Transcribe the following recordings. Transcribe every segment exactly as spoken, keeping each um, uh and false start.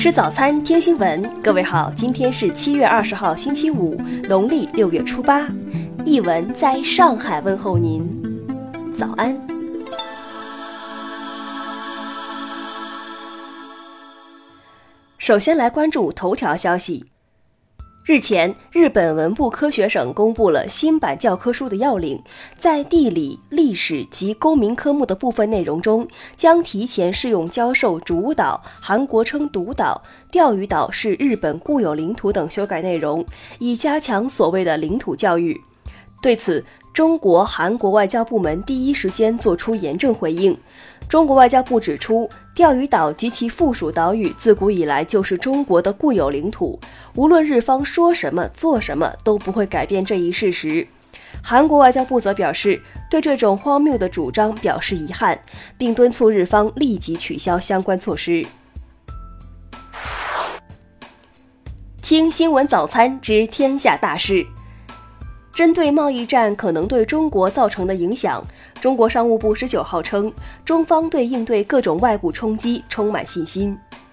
吃早餐，听新闻。各位好，今天是七月二十号，星期五，农历六月初八。一文在上海问候您，早安。首先来关注头条消息。日前，日本文部科学省公布了新版教科书的要领，在地理、历史及公民科目的部分内容中，将提前适用教授主岛、韩国称独岛、钓鱼岛是日本固有领土等修改内容，以加强所谓的领土教育。对此，中国、韩国外交部门第一时间作出严正回应。中国外交部指出，钓鱼岛及其附属岛屿自古以来就是中国的固有领土，无论日方说什么做什么都不会改变这一事实。韩国外交部则表示，对这种荒谬的主张表示遗憾，并敦促日方立即取消相关措施。听新闻早餐知天下大事。针对贸易战可能对中国造成的影响，中国商务部十九号称，中方对应对各种外部冲击充满信心。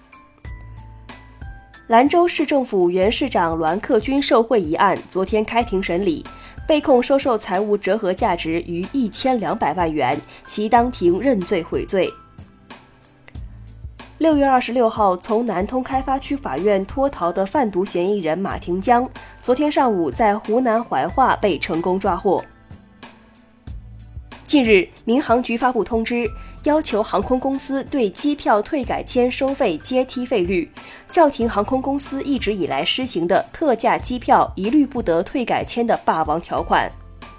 兰州市政府原市长栾克军受贿一案昨天开庭审理，被控收受财物折合价值逾一千两百万元，其当庭认罪悔罪。六月二十六号，从南通开发区法院脱逃的贩毒嫌疑人马廷江，昨天上午在湖南怀化被成功抓获。近日，民航局发布通知，要求航空公司对机票退改签收费阶梯费率，叫停航空公司一直以来施行的特价机票一律不得退改签的霸王条款。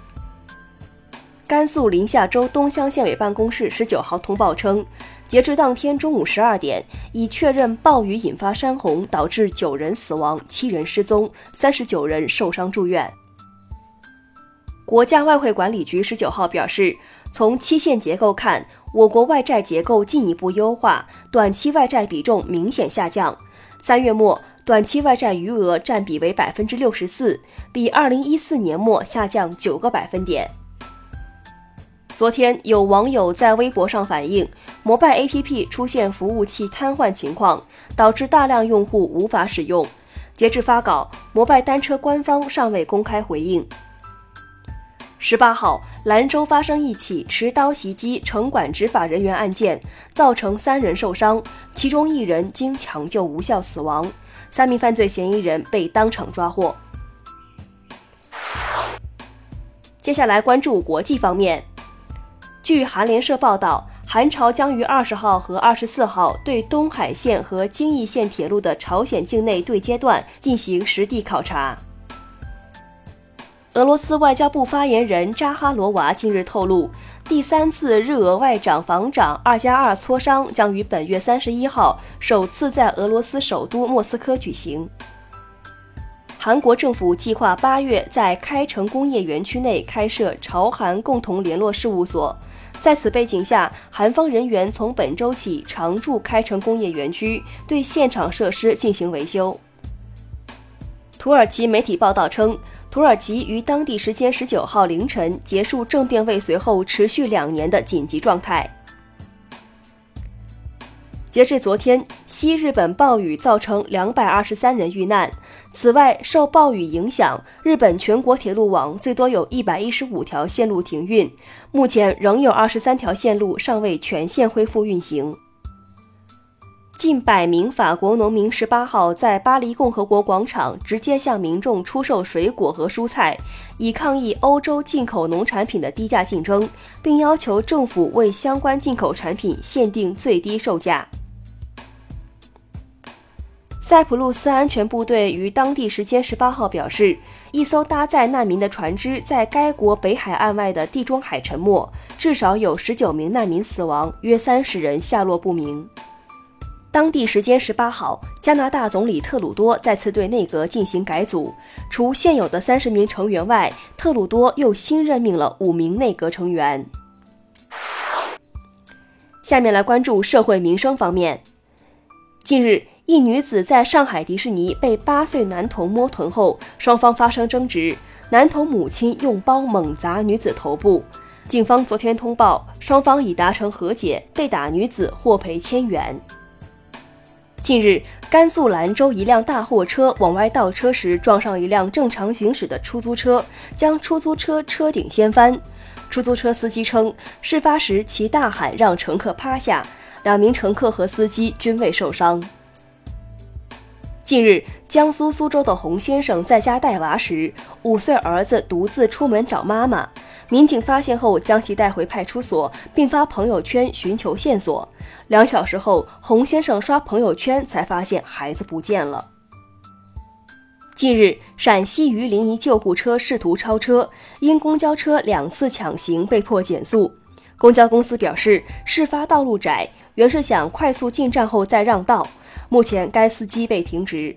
甘肃临夏州东乡县委办公室十九号通报称，截至当天中午十二点，已确认暴雨引发山洪，导致九人死亡、七人失踪、三十九人受伤住院。国家外汇管理局十九号表示，从期限结构看，我国外债结构进一步优化，短期外债比重明显下降。三月末，短期外债余额占比为百分之六十四，比二零一四年末下降九个百分点。昨天，有网友在微博上反映，摩拜 A P P 出现服务器瘫痪情况，导致大量用户无法使用。截至发稿，摩拜单车官方尚未公开回应。十八号，兰州发生一起持刀袭击城管执法人员案件，造成三人受伤，其中一人经抢救无效死亡，三名犯罪嫌疑人被当场抓获。接下来关注国际方面。据韩联社报道，韩朝将于二十号和二十四号对东海线和京义线铁路的朝鲜境内对接段进行实地考察。俄罗斯外交部发言人扎哈罗娃近日透露，第三次日俄外长防长二加二磋商将于本月三十一号首次在俄罗斯首都莫斯科举行。韩国政府计划八月在开城工业园区内开设朝韩共同联络事务所。在此背景下，韩方人员从本周起常驻开城工业园区，对现场设施进行维修。土耳其媒体报道称，土耳其于当地时间十九号凌晨结束政变未遂后持续两年的紧急状态。截至昨天，西日本暴雨造成两百二十三人遇难。此外，受暴雨影响，日本全国铁路网最多有一百一十五条线路停运，目前仍有二十三条线路尚未全线恢复运行。近百名法国农民十八号在巴黎共和国广场直接向民众出售水果和蔬菜，以抗议欧洲进口农产品的低价竞争，并要求政府为相关进口产品限定最低售价。塞浦路斯安全部队于当地时间十八号表示，一艘搭载难民的船只在该国北海岸外的地中海沉没，至少有十九名难民死亡，约三十人下落不明。当地时间十八号，加拿大总理特鲁多再次对内阁进行改组，除现有的三十名成员外，特鲁多又新任命了五名内阁成员。下面来关注社会民生方面。近日，一女子在上海迪士尼被八岁男童摸臀后，双方发生争执，男童母亲用包猛砸女子头部。警方昨天通报，双方已达成和解，被打女子获赔千元。 近日，甘肃兰州一辆大货车往外倒车时撞上一辆正常行驶的出租车，将出租车车顶掀翻。出租车司机称，事发时其大喊让乘客趴下，两名乘客和司机均未受伤。近日，江苏苏州的洪先生在家带娃时，五岁儿子独自出门找妈妈，民警发现后将其带回派出所，并发朋友圈寻求线索。两小时后，洪先生刷朋友圈才发现孩子不见了。近日，陕西榆林一救护车试图超车，因公交车两次抢行被迫减速。公交公司表示，事发道路窄，原是想快速进站后再让道，目前该司机被停职。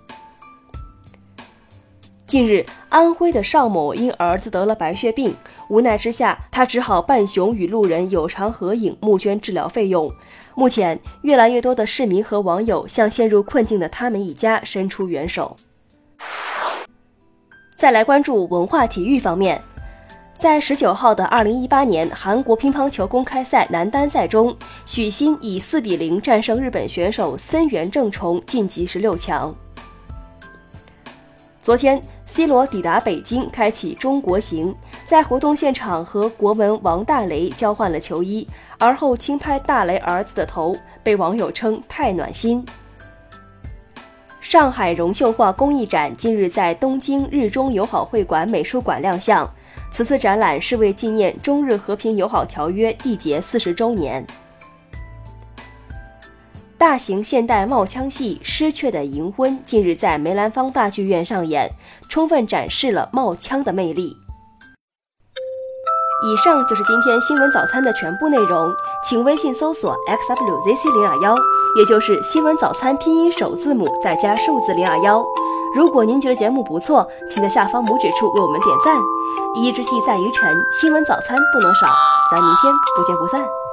近日，安徽的邵某因儿子得了白血病，无奈之下，他只好扮熊与路人有偿合影，募捐治疗费用。目前，越来越多的市民和网友向陷入困境的他们一家伸出援手。再来关注文化体育方面，在十九号的二零一八年韩国乒乓球公开赛男单赛中，许昕以四比零战胜日本选手森原正重，晋级十六强。昨天 C 罗抵达北京，开启中国行，在活动现场和国门王大雷交换了球衣，而后轻拍大雷儿子的头，被网友称太暖心。上海荣绣画工艺展近日在东京日中友好会馆美术馆亮相，此次展览是为纪念中日和平友好条约缔结四十周年。大型现代冒枪戏《失却的银婚》近日在梅兰芳大剧院上演，充分展示了冒枪的魅力。以上就是今天新闻早餐的全部内容，请微信搜索 X W Z C 零二一，也就是新闻早餐拼音首字母再加数字零二一。如果您觉得节目不错，请在下方拇指处为我们点赞。一日之计在于晨，新闻早餐不能少，咱明天不见不散。